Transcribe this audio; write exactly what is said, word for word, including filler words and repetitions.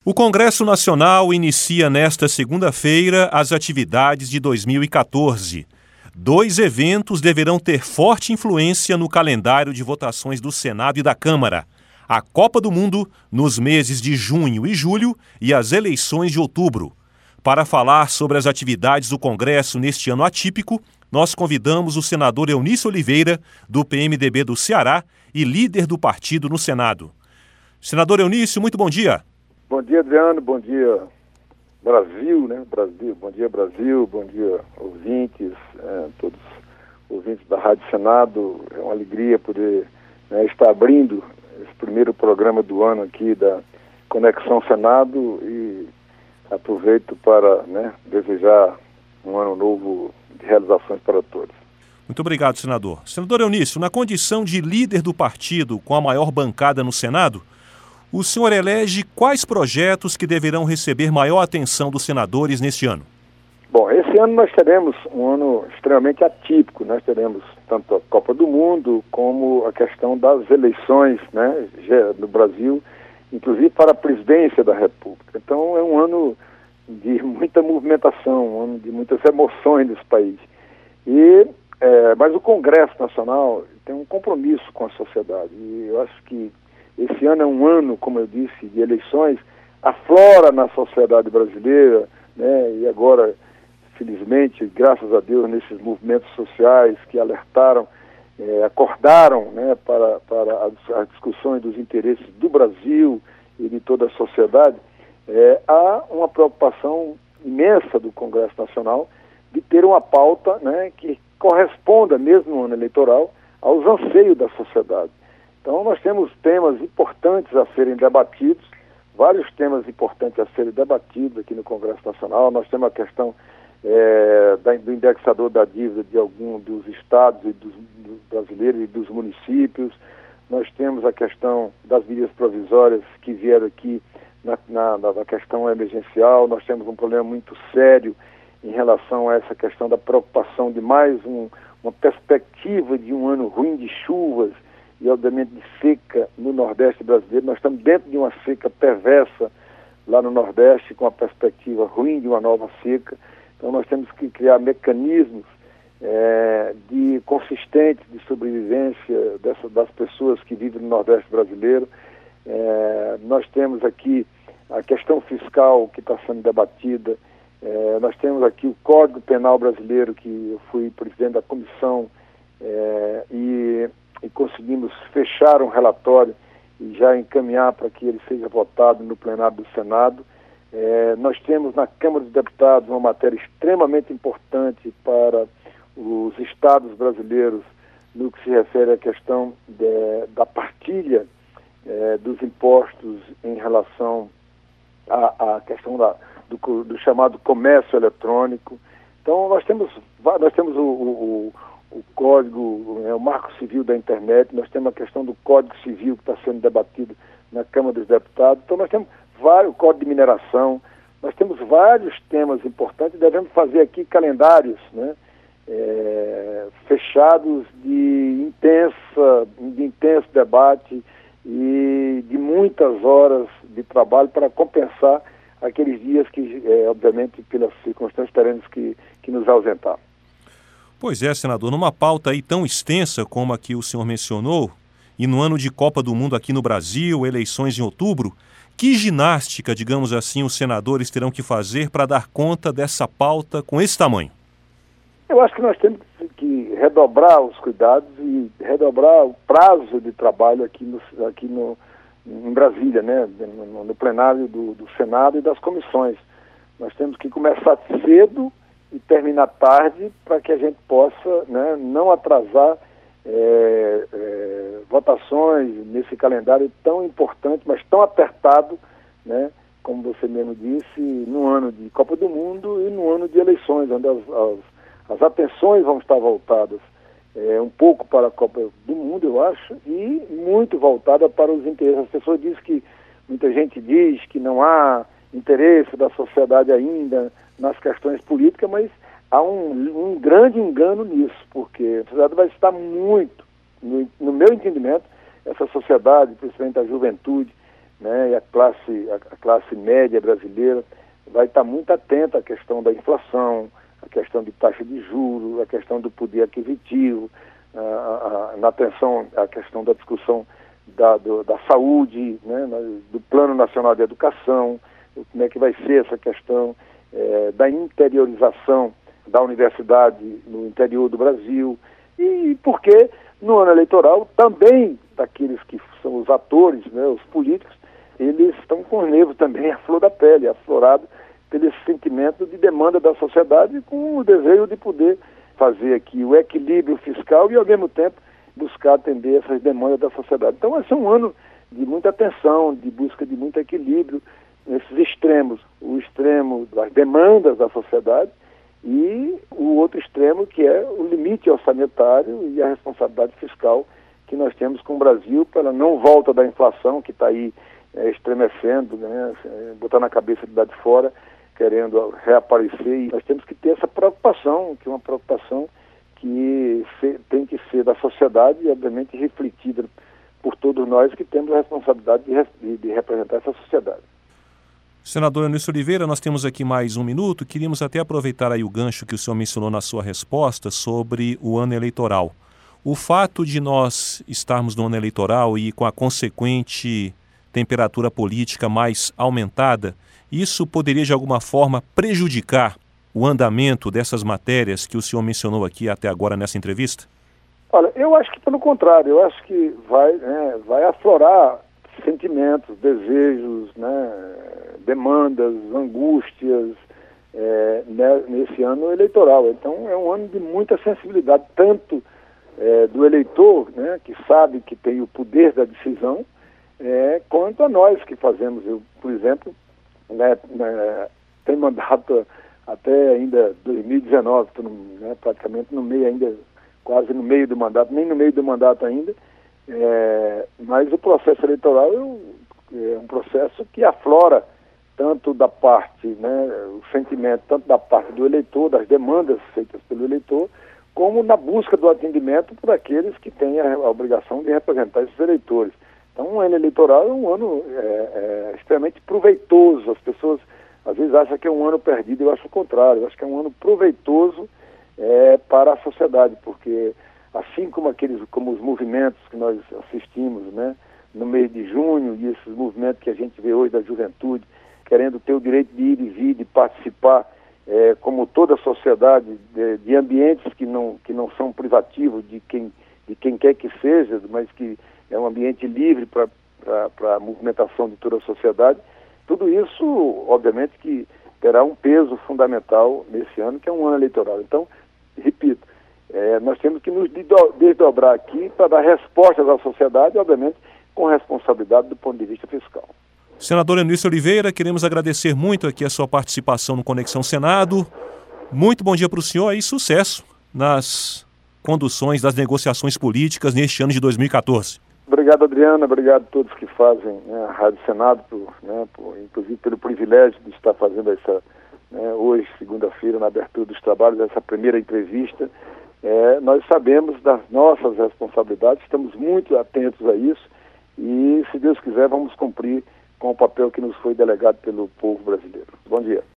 O Congresso Nacional inicia nesta segunda-feira as atividades de dois mil e quatorze. Dois eventos deverão ter forte influência no calendário de votações do Senado e da Câmara: a Copa do Mundo, nos meses de junho e julho, e as eleições de outubro. Para falar sobre as atividades do Congresso neste ano atípico, nós convidamos o senador Eunício Oliveira, do P M D B do Ceará e líder do partido no Senado. Senador Eunício, muito bom dia. Bom dia, Adriano. Bom dia, Brasil, né? Brasil. Bom dia, Brasil. Bom dia, ouvintes, é, todos os ouvintes da Rádio Senado. É uma alegria poder né, estar abrindo esse primeiro programa do ano aqui da Conexão Senado e aproveito para né, desejar um ano novo de realizações para todos. Muito obrigado, senador. Senador Eunício, na condição de líder do partido com a maior bancada no Senado, o senhor elege quais projetos que deverão receber maior atenção dos senadores neste ano? Bom, esse ano nós teremos um ano extremamente atípico. Nós teremos tanto a Copa do Mundo como a questão das eleições né, no Brasil, inclusive para a presidência da República. Então é um ano de muita movimentação, um ano de muitas emoções nesse país. E, é, mas o Congresso Nacional tem um compromisso com a sociedade. E eu acho que esse ano é um ano, como eu disse, de eleições. Aflora na sociedade brasileira, né, e agora, felizmente, graças a Deus, nesses movimentos sociais que alertaram, é, acordaram né, para, para as, as discussões dos interesses do Brasil e de toda a sociedade, é, há uma preocupação imensa do Congresso Nacional de ter uma pauta né, que corresponda, mesmo no ano eleitoral, aos anseios da sociedade. Então, nós temos temas importantes a serem debatidos, vários temas importantes a serem debatidos aqui no Congresso Nacional. Nós temos a questão é, da, do indexador da dívida de algum dos estados e dos, dos brasileiros e dos municípios. Nós temos a questão das medidas provisórias que vieram aqui na, na, na questão emergencial. Nós temos um problema muito sério em relação a essa questão da preocupação de mais um, uma perspectiva de um ano ruim de chuvas e, obviamente, de seca no Nordeste brasileiro. Nós estamos dentro de uma seca perversa lá no Nordeste, com a perspectiva ruim de uma nova seca. Então, nós temos que criar mecanismos é, de consistentes de sobrevivência dessa, das pessoas que vivem no Nordeste brasileiro. É, nós temos aqui a questão fiscal que está sendo debatida. É, nós temos aqui o Código Penal brasileiro, que eu fui presidente da comissão é, e... e conseguimos fechar um relatório e já encaminhar para que ele seja votado no plenário do Senado. É, nós temos na Câmara dos Deputados uma matéria extremamente importante para os estados brasileiros no que se refere à questão de, da partilha é, dos impostos em relação à, à questão da, do, do chamado comércio eletrônico. Então nós temos, nós temos o, o, o Código, é, o Marco Civil da Internet, nós temos a questão do Código Civil que está sendo debatido na Câmara dos Deputados. Então nós temos vários, o Código de Mineração, nós temos vários temas importantes, devemos fazer aqui calendários né, é, fechados de, intensa, de intenso debate e de muitas horas de trabalho para compensar aqueles dias que, é, obviamente, pelas circunstâncias, teremos que, que nos ausentar. Pois é, senador, numa pauta aí tão extensa como a que o senhor mencionou, e no ano de Copa do Mundo aqui no Brasil, eleições em outubro, que ginástica, digamos assim, os senadores terão que fazer para dar conta dessa pauta com esse tamanho? Eu acho que nós temos que redobrar os cuidados e redobrar o prazo de trabalho aqui, no, aqui no, em Brasília, né, no, no plenário do, do Senado e das comissões. Nós temos que começar cedo e terminar tarde para que a gente possa né, não atrasar é, é, votações nesse calendário tão importante, mas tão apertado, né, como você mesmo disse, no ano de Copa do Mundo e no ano de eleições, onde as, as, as atenções vão estar voltadas é, um pouco para a Copa do Mundo, eu acho, e muito voltada para os interesses. As pessoas dizem que, muita gente diz que não há interesse da sociedade ainda nas questões políticas, mas há um, um grande engano nisso, porque a sociedade vai estar muito, no, no meu entendimento, essa sociedade, principalmente a juventude, né, e a classe, a, a classe média brasileira vai estar muito atenta à questão da inflação, à questão de taxa de juros, à questão do poder aquisitivo, a, a, na atenção à questão da discussão da, do, da saúde, né, do Plano Nacional de Educação, como é que vai ser essa questão é, da interiorização da universidade no interior do Brasil, e porque no ano eleitoral também daqueles que são os atores, né, os políticos, eles estão com o nervo também à flor da pele, aflorado pelo sentimento de demanda da sociedade, com o desejo de poder fazer aqui o equilíbrio fiscal e, ao mesmo tempo, buscar atender essas demandas da sociedade. Então, esse é um ano de muita atenção, de busca de muito equilíbrio nesses extremos. O extremo das demandas da sociedade e o outro extremo, que é o limite orçamentário e a responsabilidade fiscal que nós temos com o Brasil pela não volta da inflação, que está aí é, estremecendo, né, botando a cabeça de lá de fora, querendo reaparecer. E nós temos que ter essa preocupação, que é uma preocupação que se, tem que ser da sociedade e, obviamente, refletida por todos nós que temos a responsabilidade de, de, de representar essa sociedade. Senador Eunício Oliveira, nós temos aqui mais um minuto. Queríamos até aproveitar aí o gancho que o senhor mencionou na sua resposta sobre o ano eleitoral. O fato de nós estarmos no ano eleitoral e com a consequente temperatura política mais aumentada, isso poderia de alguma forma prejudicar o andamento dessas matérias que o senhor mencionou aqui até agora nessa entrevista? Olha, eu acho que pelo contrário, eu acho que vai, né, vai aflorar sentimentos, desejos, né, demandas, angústias é, né, nesse ano eleitoral. Então é um ano de muita sensibilidade, tanto é, do eleitor, né, que sabe que tem o poder da decisão, é, quanto a nós que fazemos. Eu, por exemplo, né, né, tem mandato até ainda dois mil e dezenove, tô no, né, praticamente no meio ainda, quase no meio do mandato, nem no meio do mandato ainda, é, mas o processo eleitoral é um processo que aflora tanto da parte, né, o sentimento, tanto da parte do eleitor, das demandas feitas pelo eleitor, como na busca do atendimento por aqueles que têm a, a obrigação de representar esses eleitores. Então, um ano eleitoral é um ano é, é, extremamente proveitoso. As pessoas às vezes acham que é um ano perdido, eu acho o contrário. Eu acho que é um ano proveitoso é, para a sociedade, porque assim como aqueles, como os movimentos que nós assistimos, né, no mês de junho, e esses movimentos que a gente vê hoje da juventude, querendo ter o direito de ir e vir, de participar, é, como toda a sociedade, de, de ambientes que não, que não são privativos de quem, de quem quer que seja, mas que é um ambiente livre para a movimentação de toda a sociedade. Tudo isso, obviamente, que terá um peso fundamental nesse ano, que é um ano eleitoral. Então, repito, é, nós temos que nos desdobrar aqui para dar respostas à sociedade, obviamente, com responsabilidade do ponto de vista fiscal. Senador Eunício Oliveira, queremos agradecer muito aqui a sua participação no Conexão Senado. Muito bom dia para o senhor e sucesso nas conduções das negociações políticas neste ano de dois mil e quatorze. Obrigado, Adriana. Obrigado a todos que fazem, né, a Rádio Senado, por, né, por, inclusive pelo privilégio de estar fazendo essa, né, hoje, segunda-feira, na abertura dos trabalhos, essa primeira entrevista. É, nós sabemos das nossas responsabilidades, estamos muito atentos a isso e, se Deus quiser, vamos cumprir com o papel que nos foi delegado pelo povo brasileiro. Bom dia.